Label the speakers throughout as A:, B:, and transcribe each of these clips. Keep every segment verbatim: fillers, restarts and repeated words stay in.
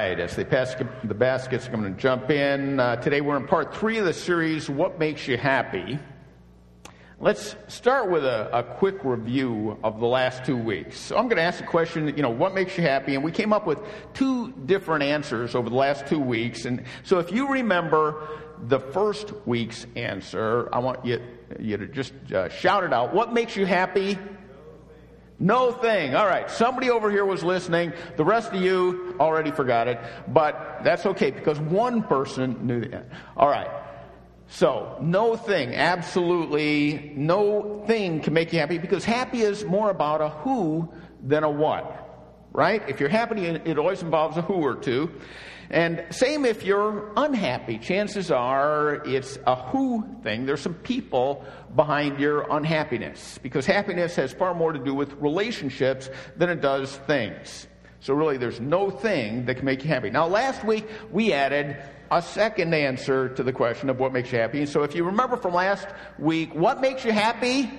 A: right, as they pass the baskets, I'm going to jump in. Uh, today we're in part three of the series, What Makes You Happy? Let's start with a, a quick review of the last two weeks. So I'm going to ask the question, you know, what makes you happy? And we came up with two different answers over the last two weeks. And so if you remember the first week's answer, I want you, you to just uh, shout it out. What makes you happy? No thing. All right. Somebody over here was listening. The rest of you already forgot it. But that's okay because one person knew the answer. All right. So, no thing, absolutely no thing can make you happy because happy is more about a who than a what, right? If you're happy, it always involves a who or two. And same if you're unhappy. Chances are it's a who thing. There's some people behind your unhappiness because happiness has far more to do with relationships than it does things. So really, there's no thing that can make you happy. Now, last week, we added a second answer to the question of what makes you happy. So if you remember from last week, what makes you happy?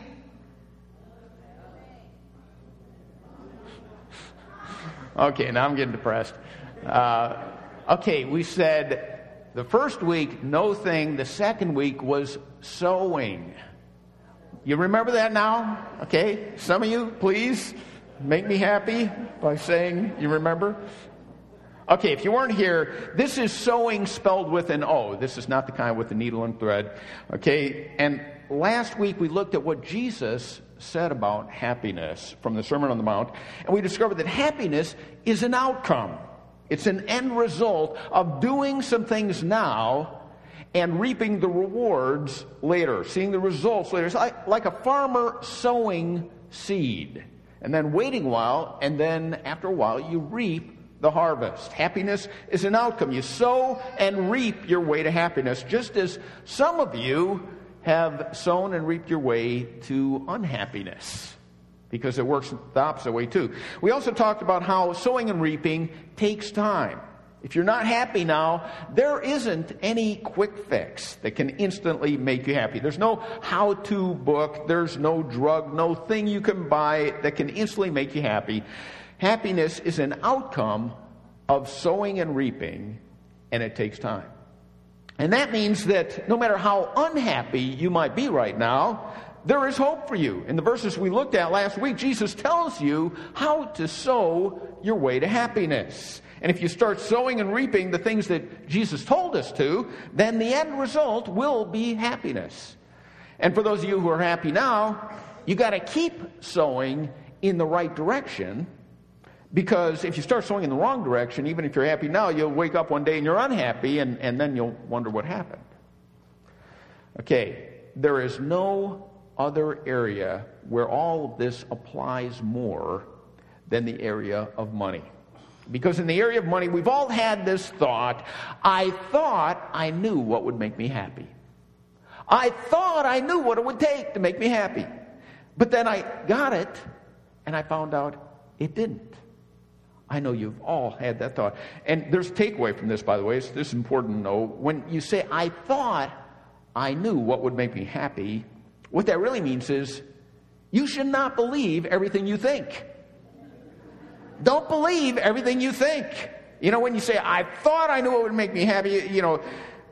A: Okay, now I'm getting depressed. Uh, okay, we said the first week, no thing. The second week was sewing. You remember that now? Okay, some of you, please make me happy by saying you remember. Okay, if you weren't here, this is sewing spelled with an O. This is not the kind with the needle and thread. Okay, and last week we looked at what Jesus said about happiness from the Sermon on the Mount, and we discovered that happiness is an outcome. It's an end result of doing some things now and reaping the rewards later, seeing the results later. It's like, like a farmer sowing seed, and then waiting a while, and then after a while you reap the harvest. Happiness is an outcome. You sow and reap your way to happiness, just as some of you have sown and reaped your way to unhappiness, because it works the opposite way too. We also talked about how sowing and reaping takes time. If you're not happy now, there isn't any quick fix that can instantly make you happy. There's no how-to book. There's no drug, no thing you can buy that can instantly make you happy. Happiness is an outcome of sowing and reaping, and it takes time. And that means that no matter how unhappy you might be right now, there is hope for you. In the verses we looked at last week, Jesus tells you how to sow your way to happiness. And if you start sowing and reaping the things that Jesus told us to, then the end result will be happiness. And for those of you who are happy now, you got to keep sowing in the right direction. Because if you start sowing in the wrong direction, even if you're happy now, you'll wake up one day and you're unhappy, and, and then you'll wonder what happened. Okay, there is no other area where all of this applies more than the area of money. Because in the area of money, we've all had this thought, I thought I knew what would make me happy. I thought I knew what it would take to make me happy. But then I got it, and I found out it didn't. I know you've all had that thought. And there's a takeaway from this, by the way. So this is important to know. When you say, I thought I knew what would make me happy, what that really means is you should not believe everything you think. Don't believe everything you think. You know, when you say, I thought I knew what would make me happy, you know,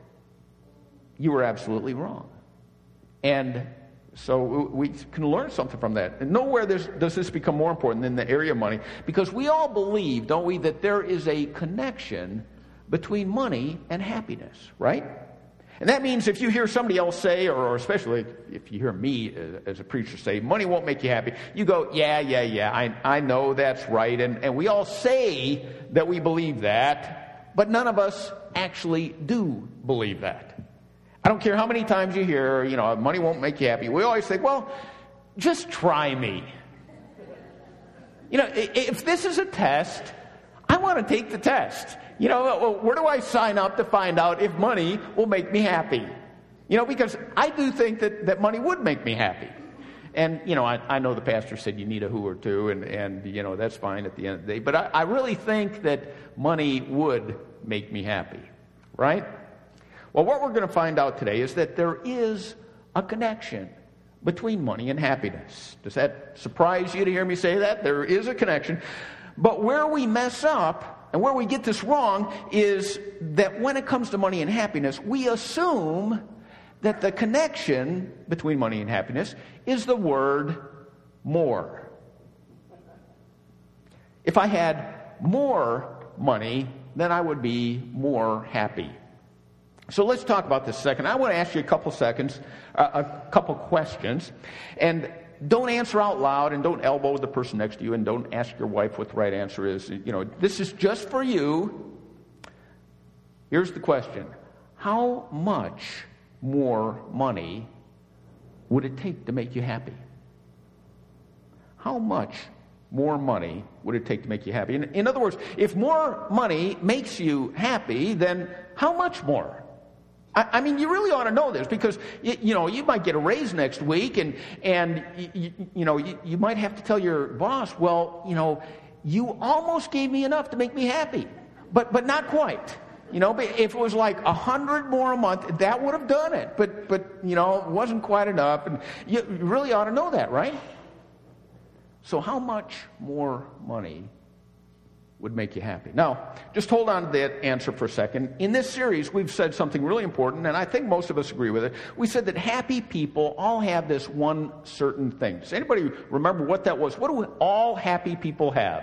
A: you were absolutely wrong. And so we can learn something from that. And nowhere does this become more important than the area of money, because we all believe, don't we, that there is a connection between money and happiness, right? And that means if you hear somebody else say, or especially if you hear me as a preacher say, money won't make you happy, you go, yeah, yeah, yeah, I, I know that's right. And, and we all say that we believe that, but none of us actually do believe that. I don't care how many times you hear, you know, money won't make you happy. We always think, well, just try me. You know, if this is a test, I want to take the test. You know, where do I sign up to find out if money will make me happy? You know, because I do think that, that money would make me happy. And, you know, I, I know the pastor said you need a who or two, and, and you know, that's fine at the end of the day. But I, I really think that money would make me happy, right? Well, what we're going to find out today is that there is a connection between money and happiness. Does that surprise you to hear me say that? There is a connection. But where we mess up and where we get this wrong is that when it comes to money and happiness, we assume that the connection between money and happiness is the word more. If I had more money, then I would be more happy. So let's talk about this a second. I want to ask you a couple seconds, uh, a couple questions, and don't answer out loud, and don't elbow the person next to you, and don't ask your wife what the right answer is. You know, this is just for you. Here's the question: how much more money would it take to make you happy? How much more money would it take to make you happy? In, in other words, if more money makes you happy, then how much more? I, I mean, you really ought to know this, because you, you know you might get a raise next week, and and you, you know you, you might have to tell your boss, well, you know, you almost gave me enough to make me happy, but but not quite. You know, if it was like a hundred more a month, that would have done it. But but you know, it wasn't quite enough, and you really ought to know that, right? So how much more money would make you happy? Now, just hold on to that answer for a second. In this series, we've said something really important, and I think most of us agree with it. We said that happy people all have this one certain thing. Does anybody remember what that was? What do all happy people have?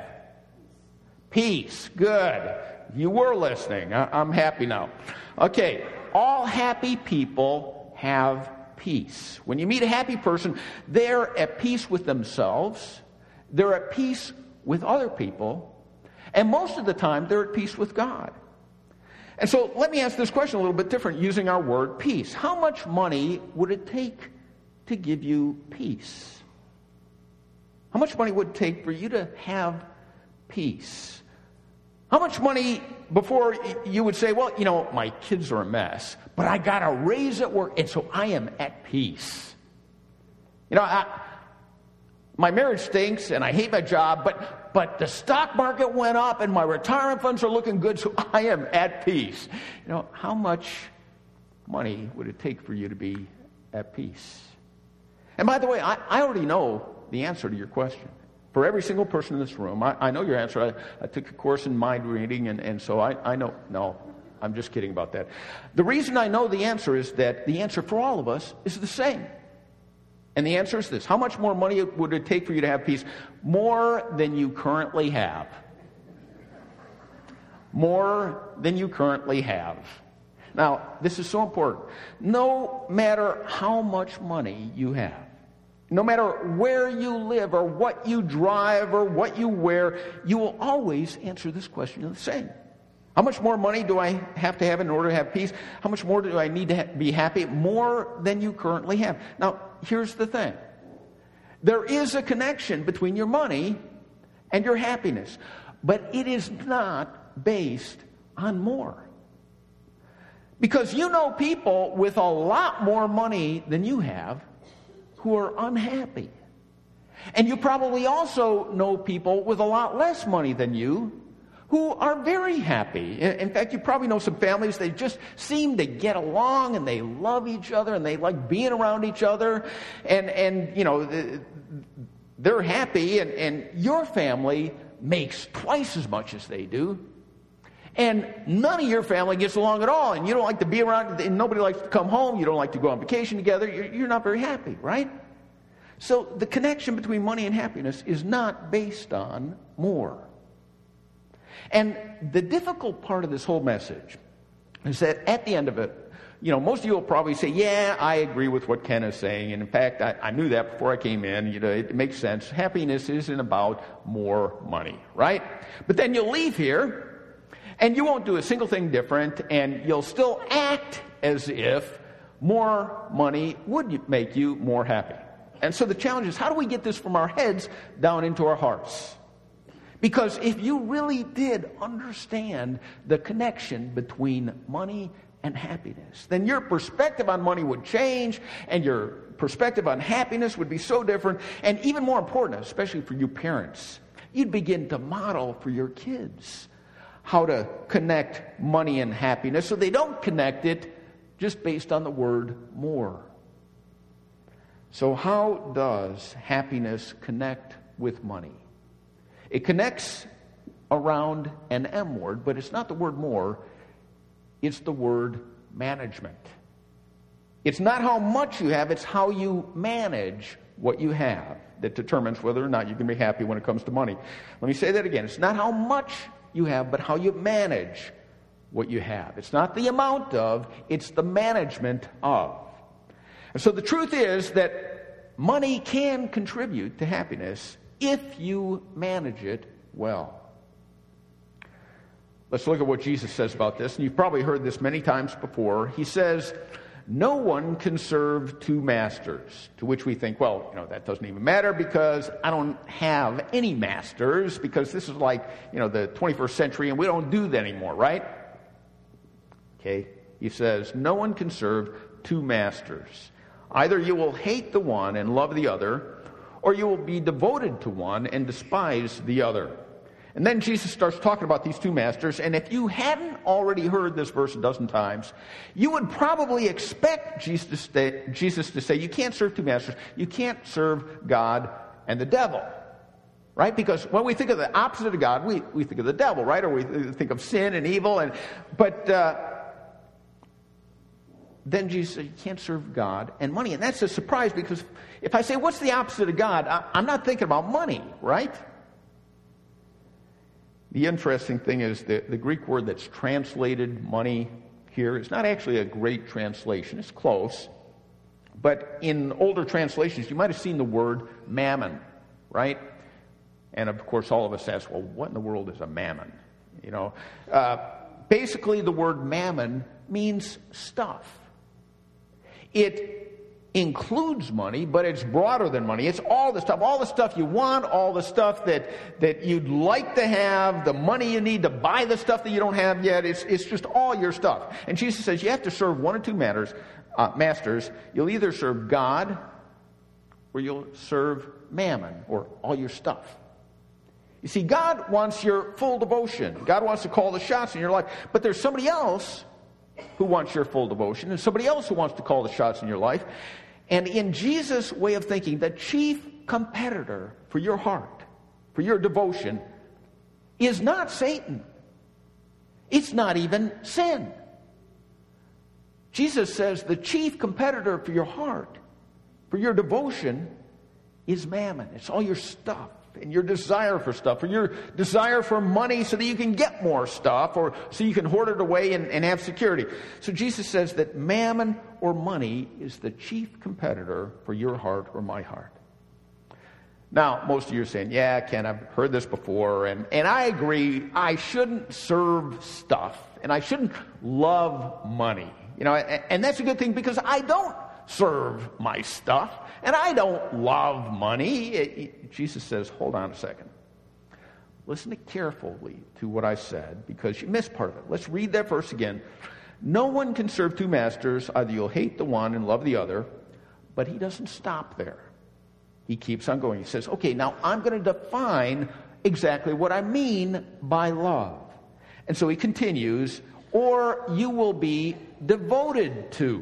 A: Peace. Good. You were listening. I'm happy now. Okay. All happy people have peace. When you meet a happy person, they're at peace with themselves. They're at peace with other people. And most of the time, they're at peace with God. And so let me ask this question a little bit different, using our word peace. How much money would it take to give you peace? How much money would it take for you to have peace? How much money before you would say, well, you know, my kids are a mess, but I got a raise at work, and so I am at peace. You know, I, my marriage stinks, and I hate my job, but but the stock market went up, and my retirement funds are looking good, so I am at peace. You know, how much money would it take for you to be at peace? And by the way, I, I already know the answer to your question. For every single person in this room, I, I know your answer. I, I took a course in mind reading, and, and so I, I know. No, I'm just kidding about that. The reason I know the answer is that the answer for all of us is the same. And the answer is this: how much more money would it take for you to have peace? More than you currently have. More than you currently have. Now, this is so important. No matter how much money you have, no matter where you live or what you drive or what you wear, you will always answer this question the same. How much more money do I have to have in order to have peace? How much more do I need to ha- be happy? More than you currently have. Now, here's the thing. There is a connection between your money and your happiness, but it is not based on more. Because you know people with a lot more money than you have who are unhappy. And you probably also know people with a lot less money than you who are very happy. In fact, you probably know some families, they just seem to get along, and they love each other, and they like being around each other, and, and you know, they're happy, and, and your family makes twice as much as they do, and none of your family gets along at all, and you don't like to be around, and nobody likes to come home, you don't like to go on vacation together, you're, you're not very happy, right? So the connection between money and happiness is not based on more. And the difficult part of this whole message is that at the end of it, you know, most of you will probably say, yeah, I agree with what Ken is saying. And in fact, I, I knew that before I came in. You know, it makes sense. Happiness isn't about more money, right? But then you'll leave here and you won't do a single thing different, and you'll still act as if more money would make you more happy. And so the challenge is, how do we get this from our heads down into our hearts? Because if you really did understand the connection between money and happiness, then your perspective on money would change, and your perspective on happiness would be so different. And even more important, especially for you parents, you'd begin to model for your kids how to connect money and happiness so they don't connect it just based on the word more. So how does happiness connect with money? It connects around an M word, but it's not the word more, it's the word management. It's not how much you have, it's how you manage what you have that determines whether or not you can be happy when it comes to money. Let me say that again. It's not how much you have, but how you manage what you have. It's not the amount of, it's the management of. And so the truth is that money can contribute to happiness if you manage it well. Let's look at what Jesus says about this. And you've probably heard this many times before. He says, no one can serve two masters. To which we think, well, you know, that doesn't even matter because I don't have any masters, because this is like, you know, the twenty-first century and we don't do that anymore, right? Okay. He says, no one can serve two masters. Either you will hate the one and love the other, or you will be devoted to one and despise the other. And then Jesus starts talking about these two masters, and if you hadn't already heard this verse a dozen times, you would probably expect Jesus to, stay, Jesus to say, you can't serve two masters. You can't serve God and the devil, right? Because when we think of the opposite of God, we, we think of the devil, right? Or we think of sin and evil. And But uh, then Jesus said, you can't serve God and money. And that's a surprise, because if I say, what's the opposite of God? I, I'm not thinking about money, right? The interesting thing is that the Greek word that's translated money here is not actually a great translation. It's close. But in older translations, you might have seen the word mammon, right? And of course, all of us ask, well, what in the world is a mammon? You know, uh, basically the word mammon means stuff. It includes money, but it's broader than money. It's all the stuff, all the stuff you want, all the stuff that, that you'd like to have, the money you need to buy the stuff that you don't have yet. It's, it's just all your stuff. And Jesus says you have to serve one or two matters, uh, masters. You'll either serve God or you'll serve mammon, or all your stuff. You see, God wants your full devotion. God wants to call the shots in your life. But there's somebody else who wants your full devotion, and somebody else who wants to call the shots in your life. And in Jesus' way of thinking, the chief competitor for your heart, for your devotion, is not Satan. It's not even sin. Jesus says the chief competitor for your heart, for your devotion, is mammon. It's all your stuff and your desire for stuff, or your desire for money so that you can get more stuff, or so you can hoard it away and, and have security. So Jesus says that mammon or money is the chief competitor for your heart or my heart. Now, most of you are saying, yeah, Ken, I've heard this before, and, and I agree, I shouldn't serve stuff, and I shouldn't love money. You know, and, and that's a good thing, because I don't serve my stuff, and I don't love money. It, it, Jesus says, hold on a second. Listen carefully to what I said, because you missed part of it. Let's read that verse again. No one can serve two masters. Either you'll hate the one and love the other. But he doesn't stop there. He keeps on going. He says, okay, now I'm going to define exactly what I mean by love. And so he continues, or you will be devoted to.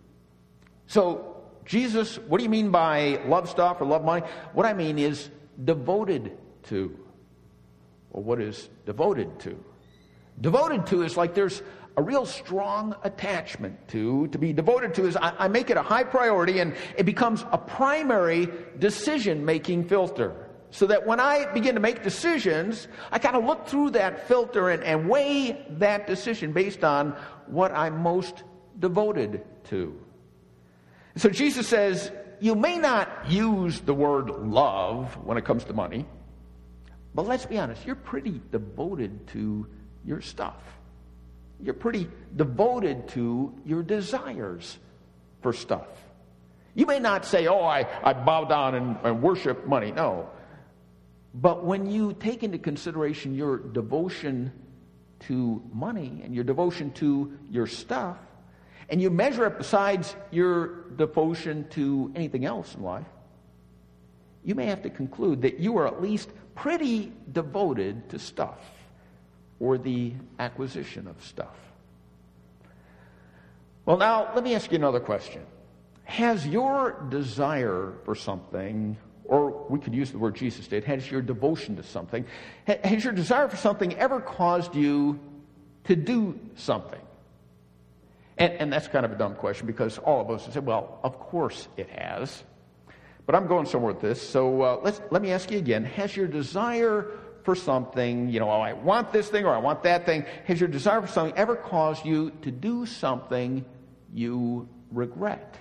A: So, Jesus, what do you mean by love stuff or love money? What I mean is devoted to. Well, what is devoted to? Devoted to is like there's a real strong attachment to. To be devoted to is I, I make it a high priority, and it becomes a primary decision-making filter. So that when I begin to make decisions, I kind of look through that filter and, and weigh that decision based on what I'm most devoted to. So Jesus says, you may not use the word love when it comes to money, but let's be honest, you're pretty devoted to your stuff. You're pretty devoted to your desires for stuff. You may not say, oh, I, I bow down and, and worship money. No. But when you take into consideration your devotion to money and your devotion to your stuff, and you measure it besides your devotion to anything else in life, you may have to conclude that you are at least pretty devoted to stuff or the acquisition of stuff. Well, now, let me ask you another question. Has your desire for something or we could use the word Jesus did, has your devotion to something, has your desire for something ever caused you to do something? And, and that's kind of a dumb question, because all of us would say, well, of course it has. But I'm going somewhere with this, so uh, let's, let me ask you again. Has your desire for something, you know, oh, I want this thing or I want that thing, has your desire for something ever caused you to do something you regret?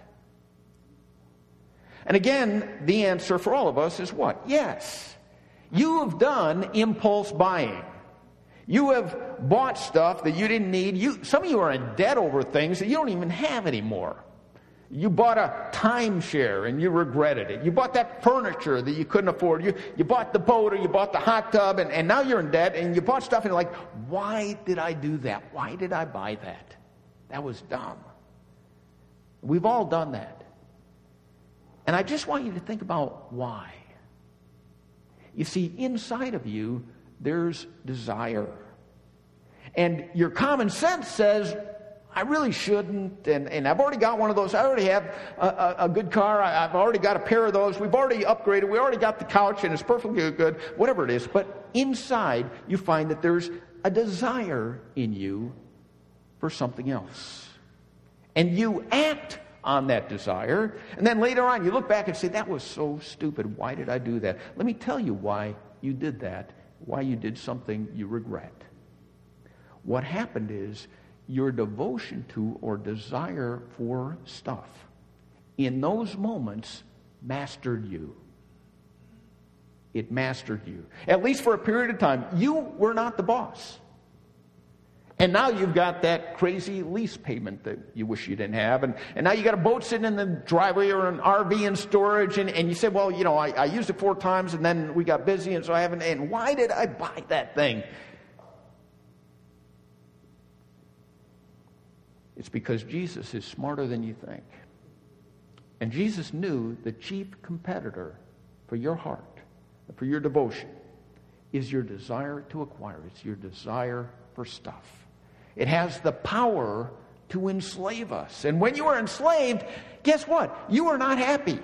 A: And again, the answer for all of us is what? Yes. You have done impulse buying. You have bought stuff that you didn't need. You, some of you are in debt over things that you don't even have anymore. You bought a timeshare and you regretted it. You bought that furniture that you couldn't afford. You, you bought the boat or you bought the hot tub, and, and now you're in debt, and you bought stuff and you're like, why did I do that? Why did I buy that? That was dumb. We've all done that. And I just want you to think about why. You see, inside of you, there's desire. And your common sense says, I really shouldn't, and, and I've already got one of those. I already have a, a, a good car. I, I've already got a pair of those. We've already upgraded. We already got the couch, and it's perfectly good, whatever it is. But inside, you find that there's a desire in you for something else. And you act on that desire, and then later on, you look back and say, that was so stupid. Why did I do that? Let me tell you why you did that, why you did something you regret. What happened is, your devotion to or desire for stuff in those moments mastered you. It mastered you. At least for a period of time. You were not the boss. And now you've got that crazy lease payment that you wish you didn't have. And, and now you got a boat sitting in the driveway or an R V in storage. And, and you said, well, you know, I, I used it four times and then we got busy and so I haven't. And why did I buy that thing? It's because Jesus is smarter than you think. And Jesus knew the chief competitor for your heart, for your devotion, is your desire to acquire. It's your desire for stuff. It has the power to enslave us. And when you are enslaved, guess what? You are not happy.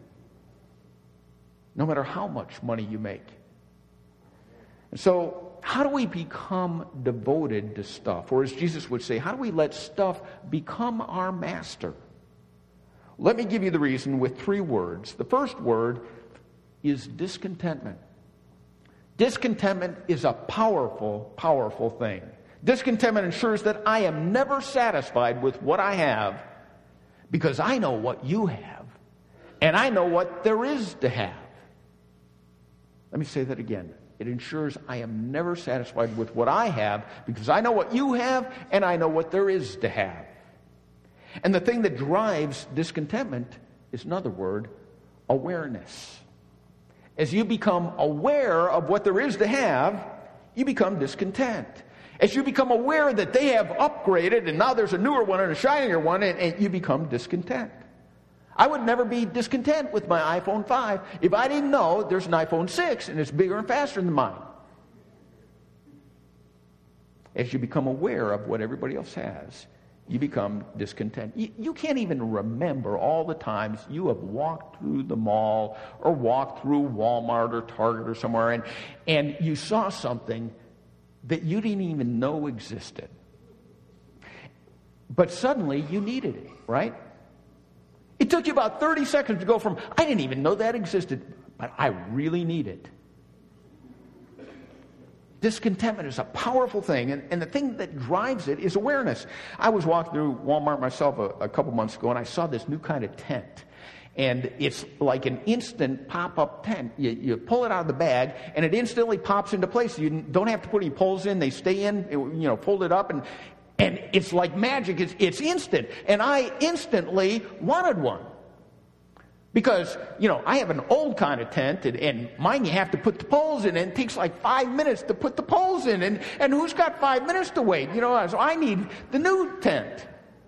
A: No matter how much money you make. And so, how do we become devoted to stuff? Or as Jesus would say, how do we let stuff become our master? Let me give you the reason with three words. The first word is discontentment. Discontentment is a powerful, powerful thing. Discontentment ensures that I am never satisfied with what I have because I know what you have and I know what there is to have. Let me say that again. It ensures I am never satisfied with what I have because I know what you have and I know what there is to have. And the thing that drives discontentment is another word, awareness. As you become aware of what there is to have, you become discontent. As you become aware that they have upgraded and now there's a newer one and a shinier one, and, and you become discontent. I would never be discontent with my iPhone five if I didn't know there's an iPhone six and it's bigger and faster than mine. As you become aware of what everybody else has, you become discontent. You, you can't even remember all the times you have walked through the mall or walked through Walmart or Target or somewhere and, and you saw something that you didn't even know existed. But suddenly you needed it, right? It took you about thirty seconds to go from, I didn't even know that existed, but I really need it. Discontentment is a powerful thing, and, and the thing that drives it is awareness. I was walking through Walmart myself a, a couple months ago, and I saw this new kind of tent. And it's like an instant pop-up tent. You, you pull it out of the bag, and it instantly pops into place. You don't have to put any poles in. They stay in, you know, fold it up, and And it's like magic. It's, it's instant. And I instantly wanted one. Because, you know, I have an old kind of tent, and, and mine you have to put the poles in, and it takes like five minutes to put the poles in. And, and who's got five minutes to wait? You know, so I need the new tent.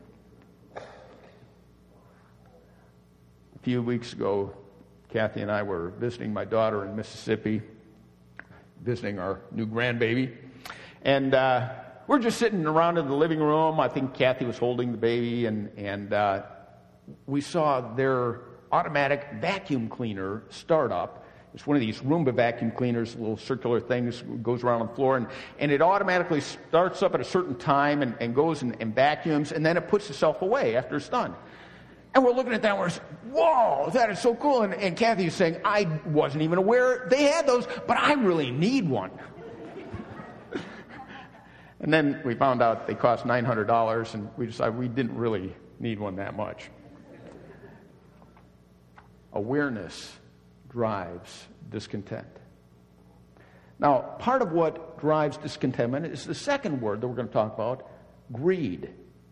A: A few weeks ago, Kathy and I were visiting my daughter in Mississippi, visiting our new grandbaby. And, uh, we're just sitting around in the living room. I think Kathy was holding the baby, and, and uh, we saw their automatic vacuum cleaner startup. It's one of these Roomba vacuum cleaners, little circular things, goes around on the floor, and, and it automatically starts up at a certain time and, and goes and, and vacuums, and then it puts itself away after it's done. And we're looking at that and we're saying, whoa, that is so cool. And, and Kathy is saying, I wasn't even aware they had those, but I really need one. And then we found out they cost nine hundred dollars, and we decided we didn't really need one that much. Awareness drives discontent. Now, part of what drives discontentment is the second word that we're going to talk about, greed.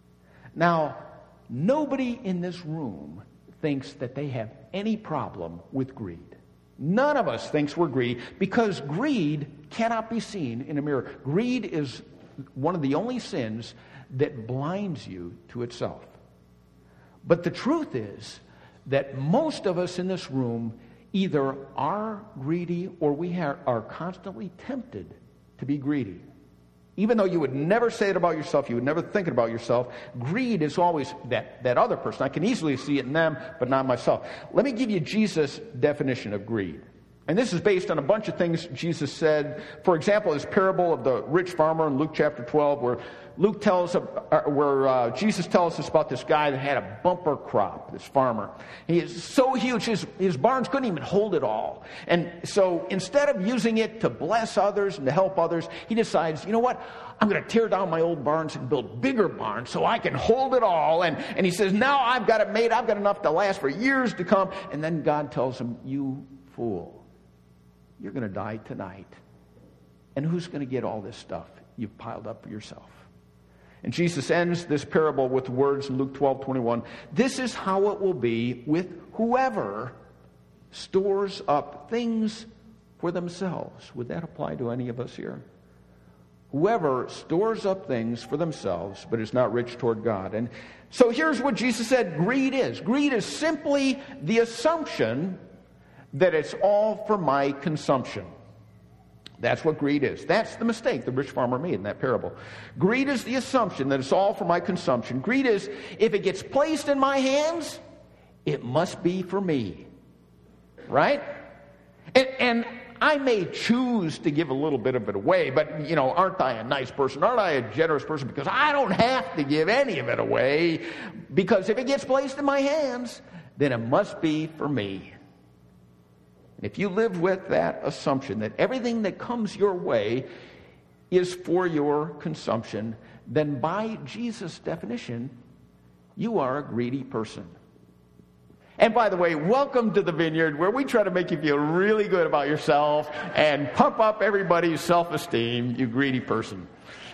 A: Now, nobody in this room thinks that they have any problem with greed. None of us thinks we're greedy, because greed cannot be seen in a mirror. Greed is one of the only sins that blinds you to itself. But the truth is that most of us in this room either are greedy or we ha- are constantly tempted to be greedy. Even though you would never say it about yourself, you would never think it about yourself, greed is always that, that other person. I can easily see it in them, but not myself. Let me give you Jesus' definition of greed. And this is based on a bunch of things Jesus said. For example, his parable of the rich farmer in Luke chapter twelve, where Luke tells, uh, where uh, Jesus tells us about this guy that had a bumper crop, this farmer. He is so huge, his, his barns couldn't even hold it all. And so instead of using it to bless others and to help others, he decides, you know what? I'm going to tear down my old barns and build bigger barns so I can hold it all. And, and he says, now I've got it made. I've got enough to last for years to come. And then God tells him, you fool. You're going to die tonight. And who's going to get all this stuff you've piled up for yourself? And Jesus ends this parable with words in Luke twelve twenty-one. This is how it will be with whoever stores up things for themselves. Would that apply to any of us here? Whoever stores up things for themselves, but is not rich toward God. And so here's what Jesus said greed is. Greed is simply the assumption that it's all for my consumption. That's what greed is. That's the mistake the rich farmer made in that parable. Greed is the assumption that it's all for my consumption. Greed is, if it gets placed in my hands, it must be for me. Right? And, and I may choose to give a little bit of it away, but, you know, aren't I a nice person? Aren't I a generous person? Because I don't have to give any of it away. Because if it gets placed in my hands, then it must be for me. If you live with that assumption that everything that comes your way is for your consumption, then by Jesus' definition, you are a greedy person. And by the way, welcome to the Vineyard, where we try to make you feel really good about yourself and pump up everybody's self-esteem, you greedy person.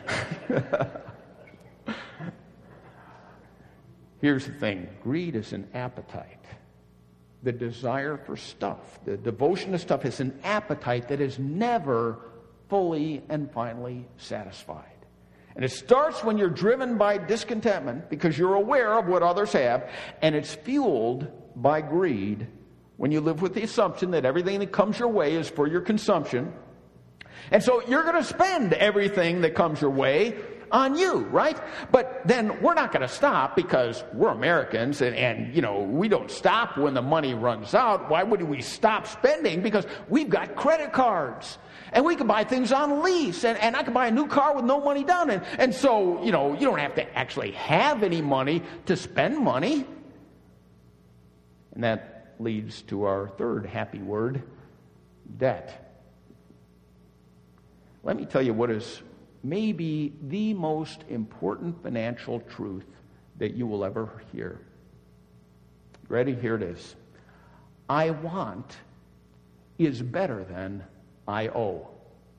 A: Here's the thing. Greed is an appetite. The desire for stuff, the devotion to stuff is an appetite that is never fully and finally satisfied. And it starts when you're driven by discontentment because you're aware of what others have, and it's fueled by greed when you live with the assumption that everything that comes your way is for your consumption. And so you're going to spend everything that comes your way on you, right? But then we're not going to stop because we're Americans and, and, you know, we don't stop when the money runs out. Why would we stop spending? Because we've got credit cards and we can buy things on lease and, and I can buy a new car with no money down. And, and so, you know, you don't have to actually have any money to spend money. And that leads to our third happy word, debt. Let me tell you what is maybe the most important financial truth that you will ever hear. Ready? Here it is. I want is better than I owe.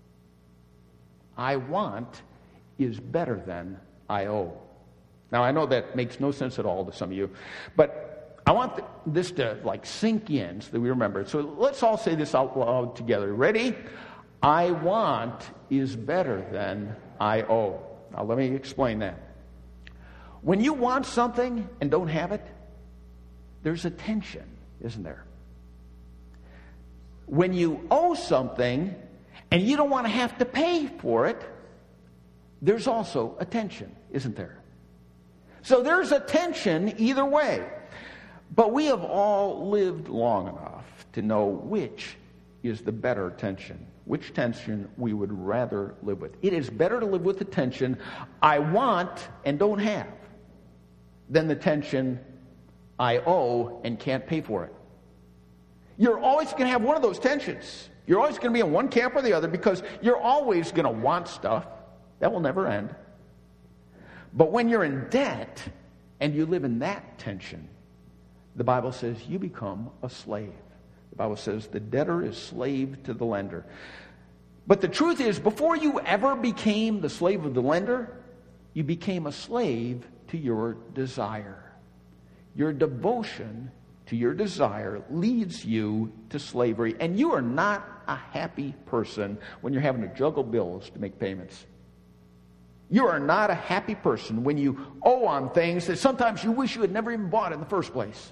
A: I want is better than I owe. Now, I know that makes no sense at all to some of you, but I want this to like sink in so that we remember it. So let's all say this out loud together. Ready? I want is better than I owe. Now let me explain that. When you want something and don't have it, there's a tension, isn't there? When you owe something and you don't want to have to pay for it, there's also a tension, isn't there? So there's a tension either way. But we have all lived long enough to know which is the better tension, which tension we would rather live with. It is better to live with the tension, I want and don't have, than the tension, I owe and can't pay for it. You're always going to have one of those tensions. You're always going to be in one camp or the other because you're always going to want stuff. That will never end. But when you're in debt and you live in that tension, the Bible says you become a slave. The Bible says the debtor is slave to the lender. But the truth is, before you ever became the slave of the lender, you became a slave to your desire. Your devotion to your desire leads you to slavery. And you are not a happy person when you're having to juggle bills to make payments. You are not a happy person when you owe on things that sometimes you wish you had never even bought in the first place.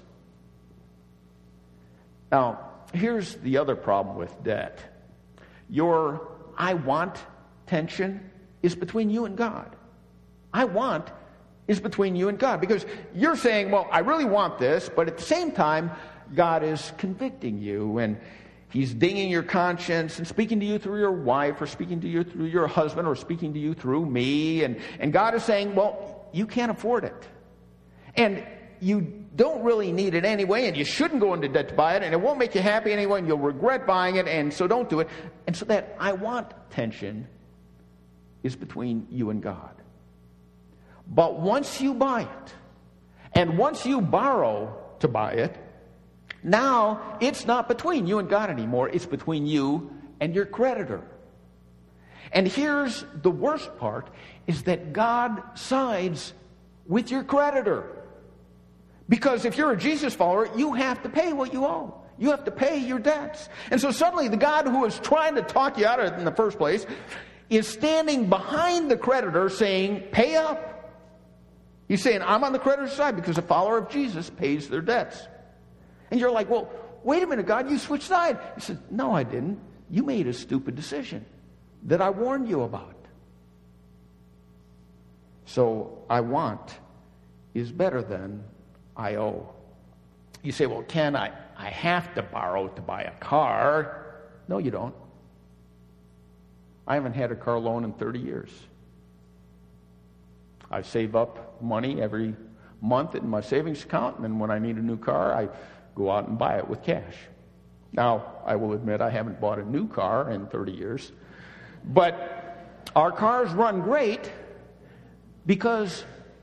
A: Now, here's the other problem with debt. Your I want tension is between you and God. I want is between you and God. Because you're saying, well, I really want this, but at the same time, God is convicting you and He's dinging your conscience and speaking to you through your wife or speaking to you through your husband or speaking to you through me. And, and God is saying, well, you can't afford it. And you don't really need it anyway, and you shouldn't go into debt to buy it, and it won't make you happy anyway, and you'll regret buying it, and so don't do it. And so that I want tension is between you and God. But once you buy it, and once you borrow to buy it, now it's not between you and God anymore. It's between you and your creditor. And here's the worst part, is that God sides with your creditor. Because if you're a Jesus follower, you have to pay what you owe. You have to pay your debts. And so suddenly the God who was trying to talk you out of it in the first place is standing behind the creditor saying, pay up. He's saying, I'm on the creditor's side because a follower of Jesus pays their debts. And you're like, well, wait a minute, God, you switched sides. He said, no, I didn't. You made a stupid decision that I warned you about. So I want is better than I owe. You say, well, Ken, I, I have to borrow to buy a car. No, you don't. I haven't had a car loan in thirty years. I save up money every month in my savings account, and then when I need a new car, I go out and buy it with cash. Now, I will admit I haven't bought a new car in thirty years, but our cars run great because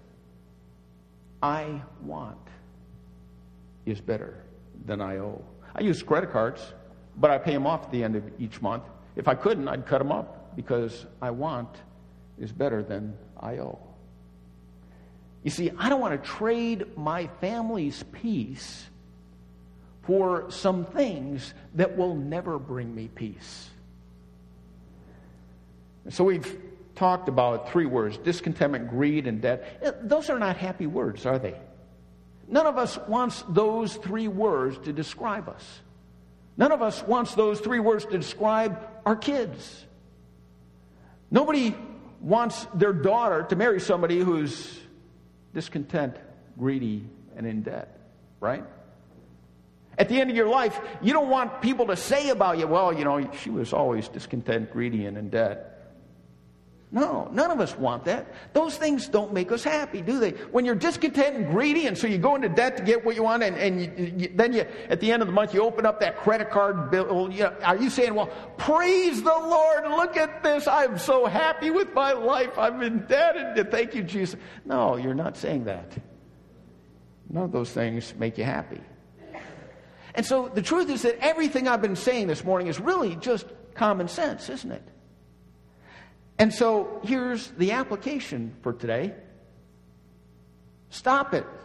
A: I want is better than I owe. I use credit cards, but I pay them off at the end of each month. If I couldn't, I'd cut them up because I want is better than I owe. You see, I don't want to trade my family's peace for some things that will never bring me peace. So we've talked about three words: discontentment, greed, and debt. Those are not happy words, are they? None of us wants those three words to describe us. None of us wants those three words to describe our kids. Nobody wants their daughter to marry somebody who's discontent, greedy, and in debt, right? At the end of your life, you don't want people to say about you, well, you know, she was always discontent, greedy, and in debt. No, none of us want that. Those things don't make us happy, do they? When you're discontent and greedy, and so you go into debt to get what you want, and, and you, you, then you, at the end of the month, you open up that credit card bill. You know, are you saying, well, praise the Lord, look at this, I'm so happy with my life, I'm indebted, thank you, Jesus. No, you're not saying that. None of those things make you happy. And so the truth is that everything I've been saying this morning is really just common sense, isn't it? And so here's the application for today. Stop it.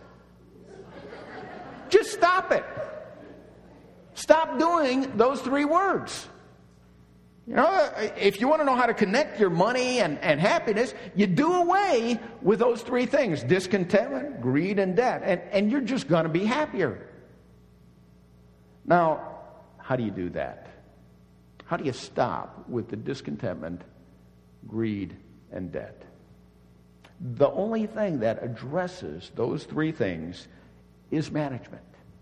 A: Just stop it. Stop doing those three words. You know, if you want to know how to connect your money and, and happiness, you do away with those three things: discontentment, greed, and debt. And, and you're just going to be happier. Now, how do you do that? How do you stop with the discontentment, greed, and debt? The only thing that addresses those three things is management.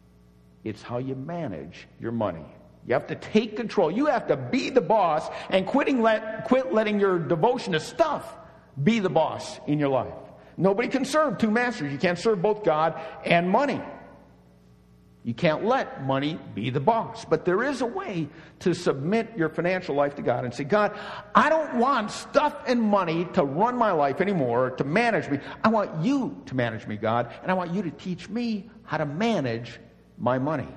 A: It's how you manage your money. You have to take control. You have to be the boss and quitting let, quit letting your devotion to stuff be the boss in your life. Nobody can serve two masters. You can't serve both God and money. You can't let money be the boss. But there is a way to submit your financial life to God and say, God, I don't want stuff and money to run my life anymore, to manage me. I want you to manage me, God, and I want you to teach me how to manage my money.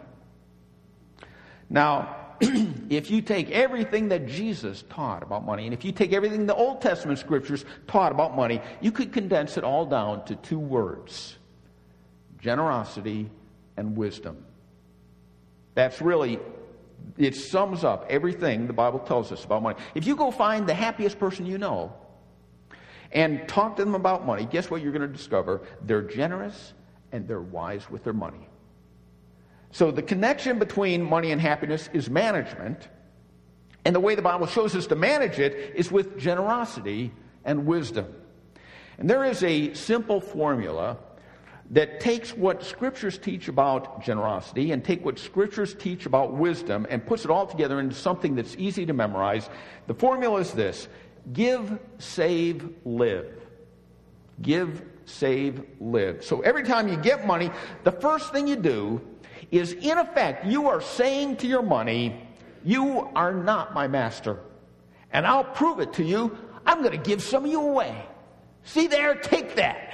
A: Now, if you take everything that Jesus taught about money, and if you take everything the Old Testament scriptures taught about money, you could condense it all down to two words: generosity and wisdom. That's really, it sums up everything the Bible tells us about money. If you go find the happiest person you know and talk to them about money, guess what you're going to discover? They're generous and they're wise with their money. So the connection between money and happiness is management. And the way the Bible shows us to manage it is with generosity and wisdom. And there is a simple formula that takes what scriptures teach about generosity and take what scriptures teach about wisdom and puts it all together into something that's easy to memorize. The formula is this: give, save, live. Give, save, live. So every time you get money, the first thing you do is, in effect, you are saying to your money, you are not my master. And I'll prove it to you. I'm going to give some of you away. See there, take that.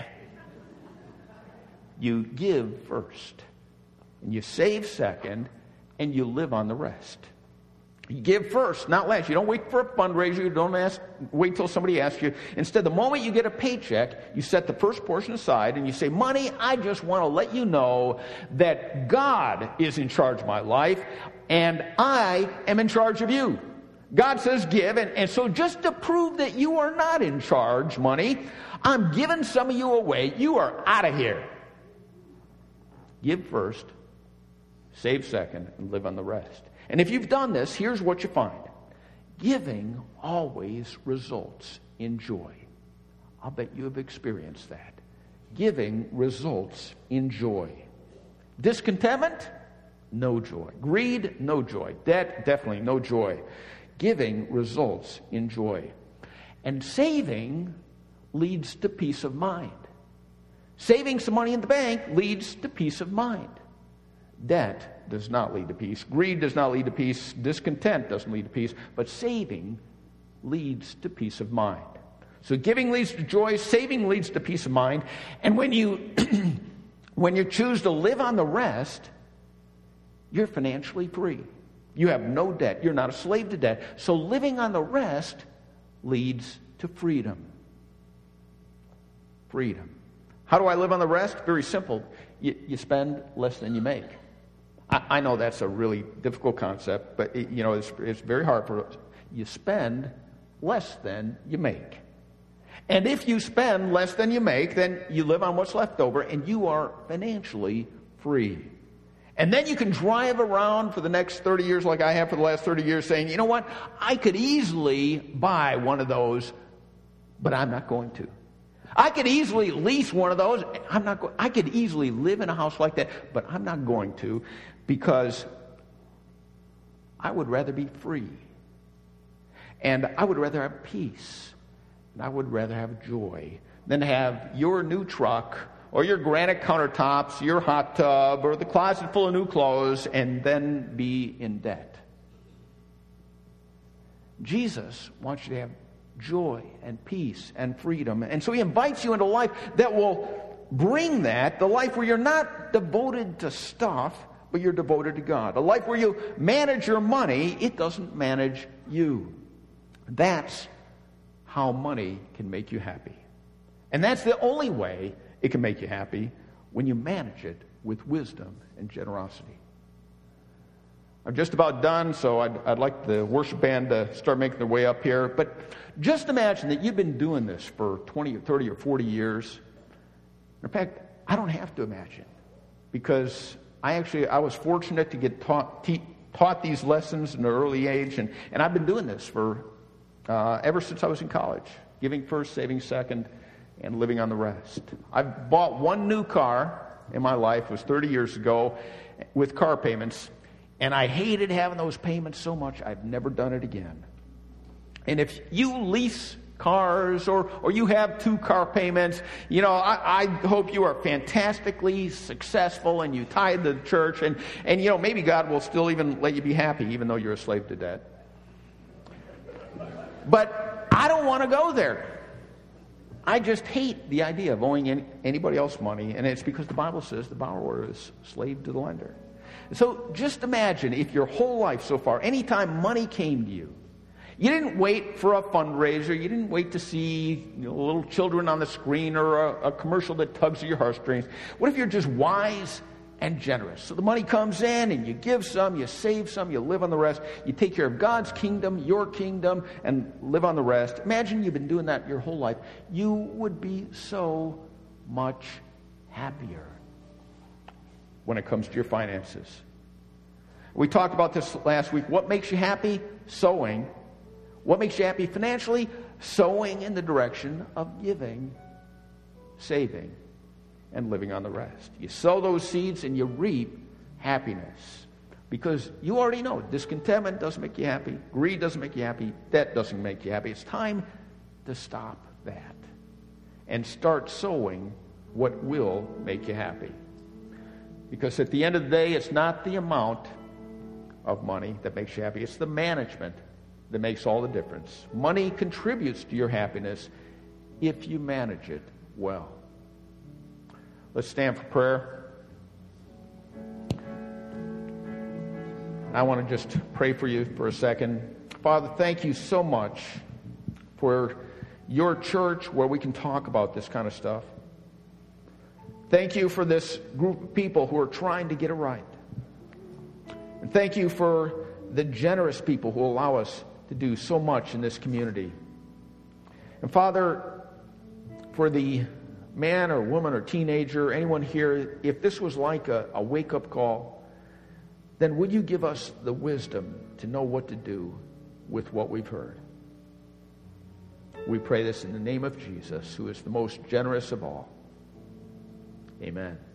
A: You give first, and you save second, and you live on the rest. You give first, not last. You don't wait for a fundraiser. You don't ask, wait till somebody asks you. Instead, the moment you get a paycheck, you set the first portion aside, and you say, money, I just want to let you know that God is in charge of my life, and I am in charge of you. God says give, and, and so just to prove that you are not in charge, money, I'm giving some of you away. You are out of here. Give first, save second, and live on the rest. And if you've done this, here's what you find. Giving always results in joy. I'll bet you have experienced that. Giving results in joy. Discontentment? No joy. Greed? No joy. Debt? Definitely no joy. Giving results in joy. And saving leads to peace of mind. Saving some money in the bank leads to peace of mind. Debt does not lead to peace. Greed does not lead to peace. Discontent doesn't lead to peace. But saving leads to peace of mind. So giving leads to joy. Saving leads to peace of mind. And when you, when you choose to live on the rest, you're financially free. You have no debt. You're not a slave to debt. So living on the rest leads to freedom. Freedom. How do I live on the rest? Very simple. You, you spend less than you make. I, I know that's a really difficult concept, but it, you know it's, it's very hard for us. You spend less than you make. And if you spend less than you make, then you live on what's left over, and you are financially free. And then you can drive around for the next thirty years like I have for the last thirty years saying, you know what, I could easily buy one of those, but I'm not going to. I could easily lease one of those. I'm not go- I could easily live in a house like that, but I'm not going to, because I would rather be free. And I would rather have peace. And I would rather have joy than have your new truck or your granite countertops, your hot tub, or the closet full of new clothes, and then be in debt. Jesus wants you to have joy and peace and freedom. And so he invites you into a life that will bring that, the life where you're not devoted to stuff, but you're devoted to God. A life where you manage your money, it doesn't manage you. That's how money can make you happy. And that's the only way it can make you happy, when you manage it with wisdom and generosity. I'm just about done, so I'd, I'd like the worship band to start making their way up here. But just imagine that you've been doing this for twenty or thirty or forty years. In fact, I don't have to imagine, because I actually, I was fortunate to get taught, te- taught these lessons in an early age, and, and I've been doing this for uh, ever since I was in college. Giving first, saving second, and living on the rest. I've bought one new car in my life. It was thirty years ago with car payments. And I hated having those payments so much, I've never done it again. And if you lease cars or, or you have two car payments, you know, I, I hope you are fantastically successful and you tithe to the church. And, and, you know, maybe God will still even let you be happy, even though you're a slave to debt. But I don't want to go there. I just hate the idea of owing any, anybody else money. And it's because the Bible says the borrower is slave to the lender. So just imagine if your whole life so far, anytime money came to you, you didn't wait for a fundraiser, you didn't wait to see, you know, little children on the screen or a, a commercial that tugs at your heartstrings. What if you're just wise and generous? So the money comes in and you give some, you save some, you live on the rest. You take care of God's kingdom, your kingdom, and live on the rest. Imagine you've been doing that your whole life. You would be so much happier when it comes to your finances. We talked about this last week. What makes you happy? Sowing. What makes you happy financially? Sowing in the direction of giving, saving, and living on the rest. You sow those seeds and you reap happiness. Because you already know discontentment doesn't make you happy. Greed doesn't make you happy. Debt doesn't make you happy. It's time to stop that and start sowing what will make you happy. Because at the end of the day, it's not the amount of money that makes you happy. It's the management that makes all the difference. Money contributes to your happiness if you manage it well. Let's stand for prayer. I want to just pray for you for a second. Father, thank you so much for your church where we can talk about this kind of stuff. Thank you for this group of people who are trying to get it right. And thank you for the generous people who allow us to do so much in this community. And Father, for the man or woman or teenager, anyone here, if this was like a, a wake-up call, then would you give us the wisdom to know what to do with what we've heard? We pray this in the name of Jesus, who is the most generous of all. Amen.